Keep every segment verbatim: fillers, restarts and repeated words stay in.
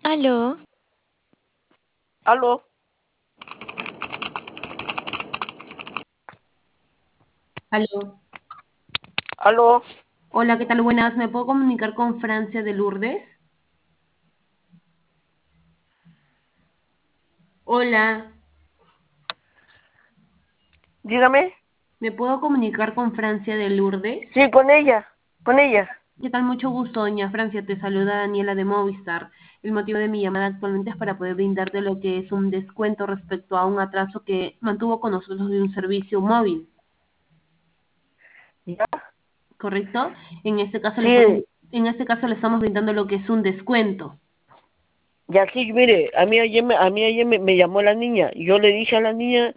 Aló, Aló, Aló. aló. Hola, ¿qué tal? Buenas. ¿Me puedo comunicar con Francia de Lourdes? Hola, Dígame. ¿me puedo comunicar con Francia de Lourdes? Sí, con ella, con ella. ¿Qué tal? Mucho gusto, doña Francia. Te saluda Daniela de Movistar. El motivo de mi llamada actualmente es para poder brindarte lo que es un descuento respecto a un atraso que mantuvo con nosotros de un servicio móvil, Ya. ¿correcto? En este caso le estamos, Sí, en este caso le estamos brindando lo que es un descuento. ya sí, mire, a mí ayer, me, a mí ayer me, me llamó la niña. Y yo le dije a la niña,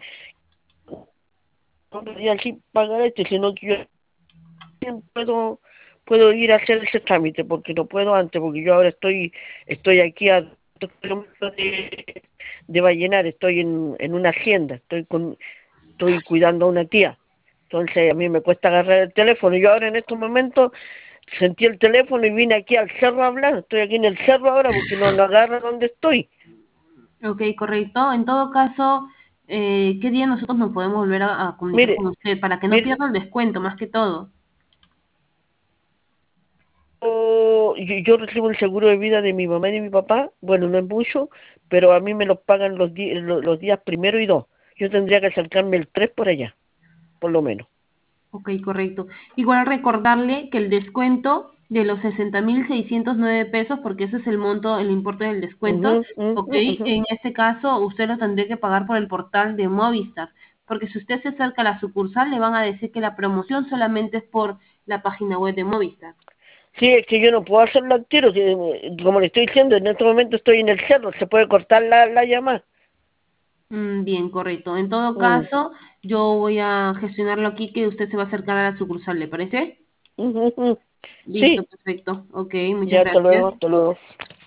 no podía así pagar este, sino que yo sí puedo, puedo ir a hacer ese trámite, porque no puedo antes, porque yo ahora estoy, estoy aquí a dos kilómetros de, de Vallenar, estoy en, en una hacienda, estoy con, estoy cuidando a una tía. Entonces a mí me cuesta agarrar el teléfono. Yo ahora en estos momentos sentí el teléfono y vine aquí al cerro a hablar. Estoy aquí en el cerro ahora porque no lo agarra donde estoy. Ok, correcto. En todo caso, eh, ¿qué día nosotros nos podemos volver a, a comunicar Mire, con usted para que no mire, pierda el descuento, más que todo? yo, yo recibo el seguro de vida de mi mamá y de mi papá. Bueno, no es mucho, pero a mí me lo pagan los, di- los, los días primero y dos. Yo tendría que acercarme el tres por allá, por lo menos. Ok, correcto. Igual recordarle que el descuento de los sesenta mil seiscientos nueve pesos, porque ese es el monto, el importe del descuento, Ujú, ok, ujú, ujú. en este caso usted lo tendría que pagar por el portal de Movistar, porque si usted se acerca a la sucursal le van a decir que la promoción solamente es por la página web de Movistar. Sí, es que yo no puedo hacerlo al tiro. Si, eh, como le estoy diciendo, en este momento estoy en el cerro. Se puede cortar la, la llamada. Mm, bien, correcto. En todo Mm, caso, yo voy a gestionarlo aquí que usted se va a acercar a la sucursal, ¿le parece? ujú, ujú. Listo, Sí, perfecto. Ok, muchas ya hasta luego, gracias. hasta luego.